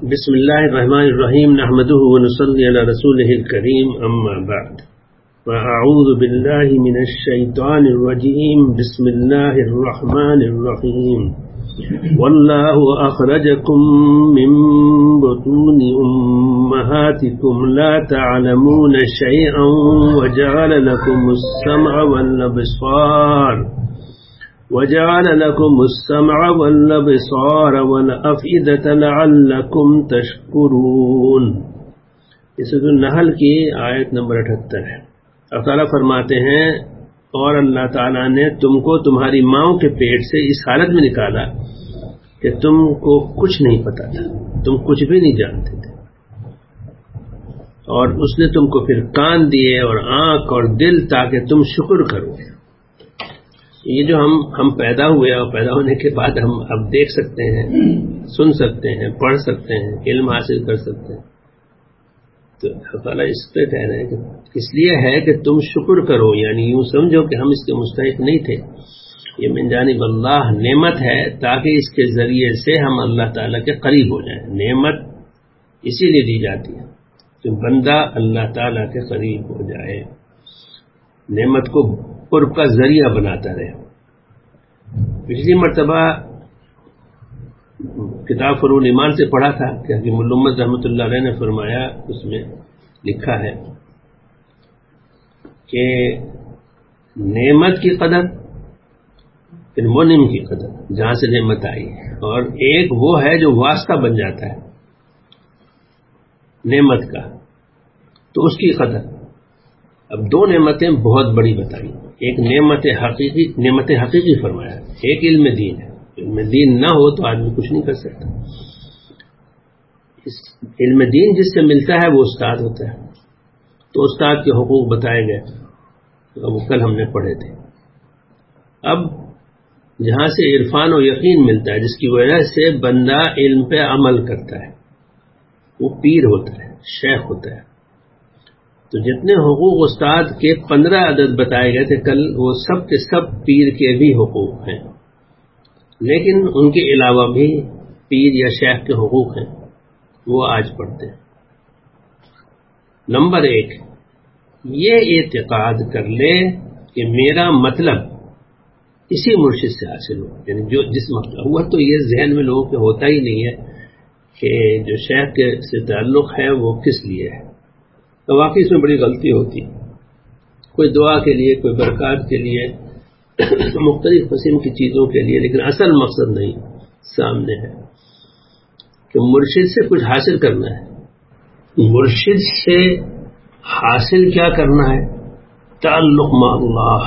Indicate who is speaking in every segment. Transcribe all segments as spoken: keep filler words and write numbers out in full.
Speaker 1: بسم اللہ الرحمن الرحیم نحمده ونصلی علی رسولہ الکریم اما بعد فاعوذ باللہ من الشیطان الرجیم بسم اللہ الرحمن الرحیم واللہ اخرجکم من بطون امہاتکم لا تعلمون شیئا وجعل لکم السمع والابصار وجعل لكم السمع والابصار والافئدة لعلكم تشکرون. یہ سورۃ النحل کی آیت نمبر اٹھہتر ہے. اللہ تعالیٰ فرماتے ہیں اور اللہ تعالیٰ نے تم کو تمہاری ماؤں کے پیٹ سے اس حالت میں نکالا کہ تم کو کچھ نہیں پتا تھا، تم کچھ بھی نہیں جانتے تھے، اور اس نے تم کو پھر کان دیے اور آنکھ اور دل تاکہ تم شکر کرو. یہ جو ہم ہم پیدا ہوئے اور پیدا ہونے کے بعد ہم اب دیکھ سکتے ہیں، سن سکتے ہیں، پڑھ سکتے ہیں، علم حاصل کر سکتے ہیں، تو اللہ تعالیٰ اس پہ کہہ رہے ہیں کہ اس لیے ہے کہ تم شکر کرو. یعنی یوں سمجھو کہ ہم اس کے مستحق نہیں تھے، یہ من جانب اللہ نعمت ہے تاکہ اس کے ذریعے سے ہم اللہ تعالیٰ کے قریب ہو جائیں. نعمت اسی لیے دی جاتی ہے کہ بندہ اللہ تعالیٰ کے قریب ہو جائے، نعمت کو قرب کا ذریعہ بناتا رہے. پچھلی مرتبہ کتاب فروع الایمان سے پڑھا تھا کہ حکیم الامت رحمۃ اللہ علیہ نے فرمایا، اس میں لکھا ہے کہ نعمت کی قدر پھر منعم کی قدر، جہاں سے نعمت آئی ہے، اور ایک وہ ہے جو واسطہ بن جاتا ہے نعمت کا، تو اس کی قدر. اب دو نعمتیں بہت بڑی بتائی، ایک نعمت حقیقی نعمت حقیقی فرمایا، ایک علم دین ہے. علم دین نہ ہو تو آدمی کچھ نہیں کر سکتا. اس علم دین جس سے ملتا ہے وہ استاد ہوتا ہے. تو استاد کے حقوق بتائے گئے، وہ کل ہم نے پڑھے تھے. اب جہاں سے عرفان و یقین ملتا ہے، جس کی وجہ سے بندہ علم پہ عمل کرتا ہے، وہ پیر ہوتا ہے، شیخ ہوتا ہے. تو جتنے حقوق استاد کے پندرہ عدد بتائے گئے تھے کل، وہ سب کے سب پیر کے بھی حقوق ہیں، لیکن ان کے علاوہ بھی پیر یا شیخ کے حقوق ہیں، وہ آج پڑھتے ہیں. نمبر ایک، یہ اعتقاد کر لے کہ میرا مطلب اسی مرشد سے حاصل ہو. یعنی جو جس مطلب ہوا، تو یہ ذہن میں لوگوں کے ہوتا ہی نہیں ہے کہ جو شیخ کے سے تعلق ہے وہ کس لیے ہے. تو واقعی اس میں بڑی غلطی ہوتی ہے. کوئی دعا کے لیے، کوئی برکات کے لیے، مختلف قسم کی چیزوں کے لیے، لیکن اصل مقصد نہیں سامنے ہے کہ مرشد سے کچھ حاصل کرنا ہے. مرشد سے حاصل کیا کرنا ہے؟ تعلق مع اللہ،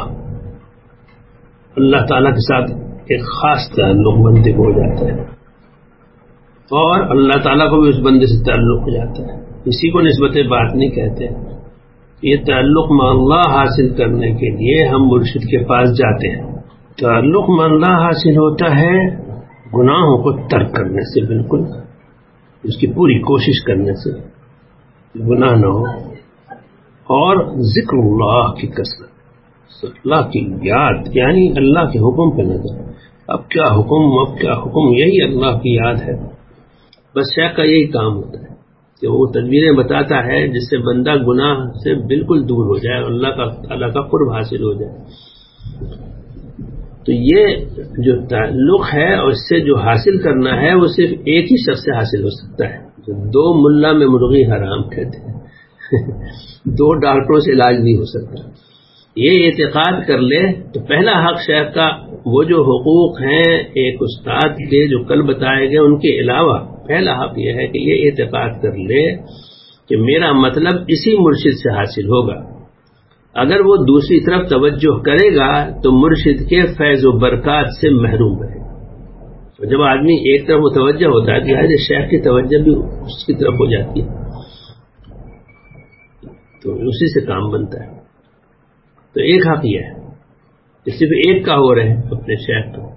Speaker 1: اللہ تعالیٰ کے ساتھ ایک خاص تعلق بندے کو ہو جاتا ہے، اور اللہ تعالیٰ کو بھی اس بندے سے تعلق ہو جاتا ہے. اسی کو نسبت بات نہیں کہتے. یہ تعلق مع اللہ حاصل کرنے کے لیے ہم مرشد کے پاس جاتے ہیں. تعلق مع اللہ حاصل ہوتا ہے گناہوں کو ترک کرنے سے، بالکل اس کی پوری کوشش کرنے سے گناہ نہ ہو، اور ذکر اللہ کی کثرت، اللہ کی یاد، یعنی اللہ کے حکم پہ نظر. اب کیا حکم، اب کیا حکم، یہی اللہ کی یاد ہے. بس شیخ کا یہی کام ہوتا ہے کہ وہ تدبیریں بتاتا ہے جس سے بندہ گناہ سے بالکل دور ہو جائے اور اللہ کا اللہ کا قرب حاصل ہو جائے. تو یہ جو تعلق ہے اور اس سے جو حاصل کرنا ہے وہ صرف ایک ہی شخص سے حاصل ہو سکتا ہے. دو ملا میں مرغی حرام کہتے ہیں دو ڈاکٹروں سے علاج نہیں ہو سکتا. یہ اعتقاد کر لے تو پہلا حق شیخ کا، وہ جو حقوق ہیں ایک استاد کے جو کل بتائے گئے، ان کے علاوہ پہلا حق یہ ہے کہ یہ اعتقاد کر لے کہ میرا مطلب اسی مرشد سے حاصل ہوگا. اگر وہ دوسری طرف توجہ کرے گا تو مرشد کے فیض و برکات سے محروم رہے گا. اور جب آدمی ایک طرف متوجہ ہوتا ہے تو ہر شیخ کی توجہ بھی اس کی طرف ہو جاتی ہے، تو اسی سے کام بنتا ہے. تو ایک حق یہ ہے کہ صرف ایک کا ہو رہے اپنے شیخ کا.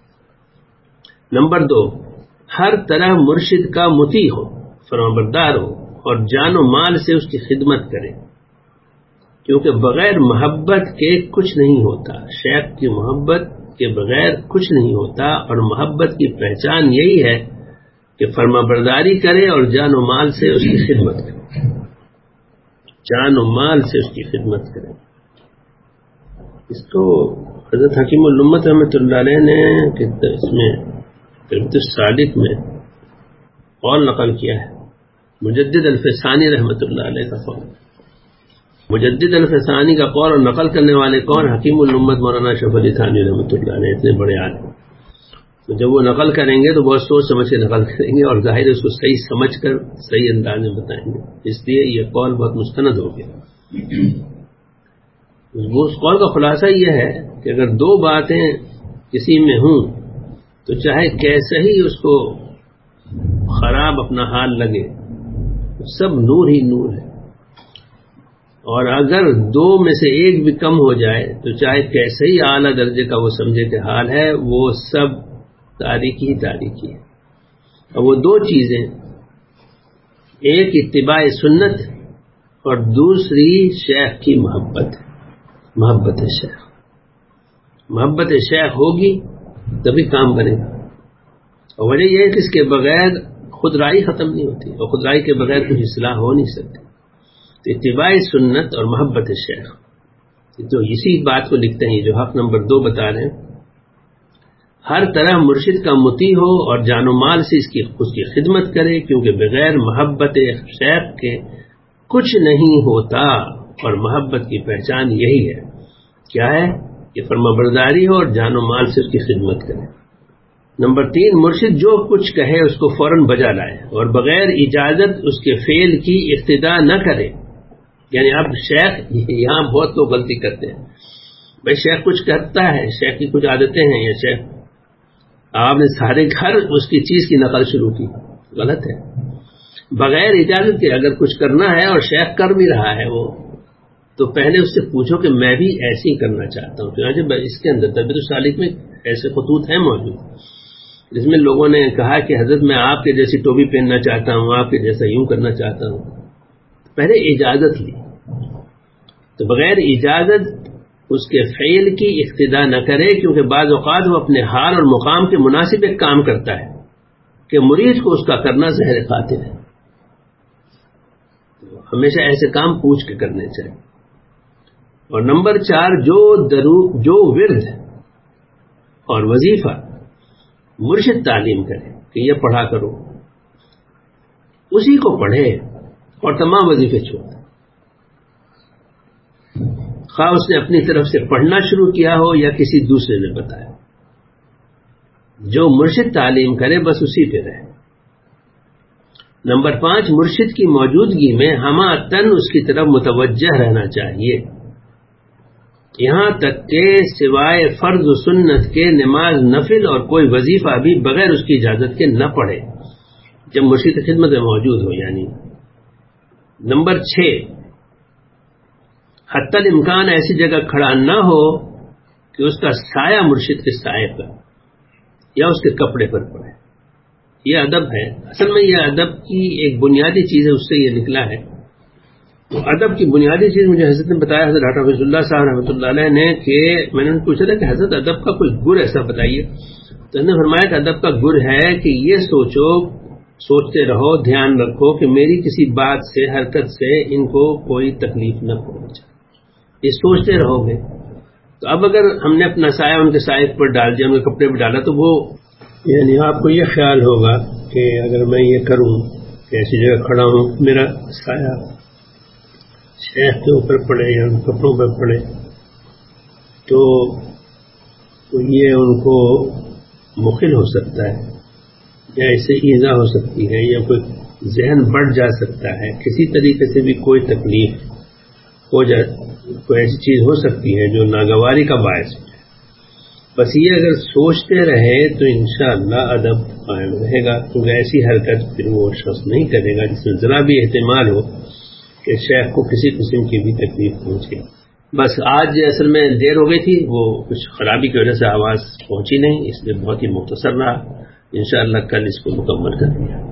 Speaker 1: نمبر دو، ہر طرح مرشد کا مطیع ہو، فرمانبردار ہو، اور جان و مال سے اس کی خدمت کرے، کیونکہ بغیر محبت کے کچھ نہیں ہوتا. شیخ کی محبت کے بغیر کچھ نہیں ہوتا، اور محبت کی پہچان یہی ہے کہ فرما برداری کرے اور جان و مال سے اس کی خدمت کرے، جان و مال سے اس کی خدمت کرے. اس کو حضرت حکیم الامت رحمۃ اللہ علیہ نے اس میں تربیت السالک میں قول نقل کیا ہے. مجدد الفسانی رحمۃ اللہ علیہ کا قول، مجدد الفسانی کا قول اور نقل کرنے والے کون؟ حکیم الامت مولانا اشرف علی تھانوی رحمۃ اللہ علیہ، اتنے بڑے عالم. تو جب وہ نقل کریں گے تو بہت سوچ سمجھ کے نقل کریں گے اور ظاہر اس کو صحیح سمجھ کر صحیح انداز میں بتائیں گے. اس لیے یہ قول بہت مستند ہو گیا. اس قول کا خلاصہ یہ ہے کہ اگر دو باتیں کسی میں ہوں تو چاہے کیسے ہی اس کو خراب اپنا حال لگے، سب نور ہی نور ہے. اور اگر دو میں سے ایک بھی کم ہو جائے تو چاہے کیسے ہی اعلیٰ درجے کا وہ سمجھے کہ حال ہے، وہ سب تاریکی ہی تاریکی ہے. اور وہ دو چیزیں، ایک اتباع سنت اور دوسری شیخ کی محبت، محبت شیخ. محبت شیخ ہوگی تبھی کام بنے گا. اور وجہ یہ ہے کہ اس کے بغیر خود رائی ختم نہیں ہوتی، اور خود رائی کے بغیر کچھ اصلاح ہو نہیں سکتی. تو اتباع سنت اور محبت شیخ، تو اسی بات کو لکھتے ہیں جو حق نمبر دو بتا رہے ہیں. ہر طرح مرشد کا مطیع ہو اور جان و مال سے اس کی اس کی خدمت کرے، کیونکہ بغیر محبت شیخ کے کچھ نہیں ہوتا. اور محبت کی پہچان یہی ہے. کیا ہے؟ کہ فرما برداری ہو اور جان و مال سے اس کی خدمت کرے. نمبر تین، مرشد جو کچھ کہے اس کو فوراً بجا لائے اور بغیر اجازت اس کے فعل کی اقتدا نہ کرے. یعنی اب شیخ، یہاں بہت لوگ غلطی کرتے ہیں. بھائی شیخ کچھ کرتا ہے، شیخ کی کچھ عادتیں ہیں، یا شیخ آپ نے سارے گھر اس کی چیز کی نقل شروع کی، غلط ہے. بغیر اجازت کے اگر کچھ کرنا ہے اور شیخ کر بھی رہا ہے وہ، تو پہلے اس سے پوچھو کہ میں بھی ایسے ہی کرنا چاہتا ہوں. چنانچہ اس کے اندر تربیت السالک میں ایسے خطوط ہیں موجود جس میں لوگوں نے کہا کہ حضرت میں آپ کے جیسی ٹوپی پہننا چاہتا ہوں، آپ کے جیسا یوں کرنا چاہتا ہوں. پہلے اجازت لی. تو بغیر اجازت اس کے فعل کی اقتدا نہ کرے، کیونکہ بعض اوقات وہ اپنے حال اور مقام کے مناسب ایک کام کرتا ہے کہ مرید کو اس کا کرنا زہر خاطر ہے. ہمیشہ ایسے کام پوچھ کے کرنے چاہیے. اور نمبر چار، جو درو جو ورد اور وظیفہ مرشد تعلیم کرے کہ یہ پڑھا کرو، اسی کو پڑھے اور تمام وظیفے چھوڑ دے. خواہ اس نے اپنی طرف سے پڑھنا شروع کیا ہو یا کسی دوسرے نے بتایا. جو مرشد تعلیم کرے بس اسی پہ رہے. نمبر پانچ، مرشد کی موجودگی میں ہمہ تن اس کی طرف متوجہ رہنا چاہیے، یہاں تک کہ سوائے فرض و سنت کے نماز نفل اور کوئی وظیفہ بھی بغیر اس کی اجازت کے نہ پڑھے جب مرشد کی خدمت میں موجود ہو. یعنی نمبر چھ، حتی الامکان ایسی جگہ کھڑا نہ ہو کہ اس کا سایہ مرشد کے سائے پر یا اس کے کپڑے پر پڑے. یہ ادب ہے. اصل میں یہ ادب کی ایک بنیادی چیز ہے، اس سے یہ نکلا ہے. تو ادب کی بنیادی چیز مجھے حضرت نے بتایا، حضرت ڈاکٹر حفیظ اللہ صاحب رحمۃ اللہ علیہ نے، کہ میں نے پوچھا تھا کہ حضرت ادب کا کوئی گر ایسا بتائیے. تو انہوں نے فرمایا کہ ادب کا گر ہے کہ یہ سوچو، سوچتے رہو، دھیان رکھو کہ میری کسی بات سے، حرکت سے ان کو کوئی تکلیف نہ پہنچے. یہ سوچتے رہو گے. تو اب اگر ہم نے اپنا سایہ ان کے سائے پر ڈال دیا، ان کے کپڑے پہ ڈالا، تو وہ یعنی آپ کو یہ خیال ہوگا کہ اگر میں یہ کروں کہ ایسی جگہ کھڑا ہوں میرا سایہ شیخ کے اوپر پڑے یا ان کپڑوں پر پڑے، تو یہ ان کو مخل ہو سکتا ہے یا اس سے ایذا ہو سکتی ہے یا کوئی ذہن بڑھ جا سکتا ہے، کسی طریقے سے بھی کوئی تکلیف ہو جائے، کوئی ایسی چیز ہو سکتی ہے جو ناگواری کا باعث ہے. بس یہ اگر سوچتے رہے تو انشاءاللہ ادب قائم رہے گا، کیونکہ ایسی حرکت پھر وہ شخص نہیں کرے گا جس میں ذرا بھی احتمال ہو کہ شیخ کو کسی قسم کی بھی تکلیف پہنچے. بس آج اصل میں دیر ہو گئی تھی، وہ کچھ خرابی کی وجہ سے آواز پہنچی نہیں، اس لیے بہت ہی مختصر رہا. انشاءاللہ کل اس کو مکمل کر دیا.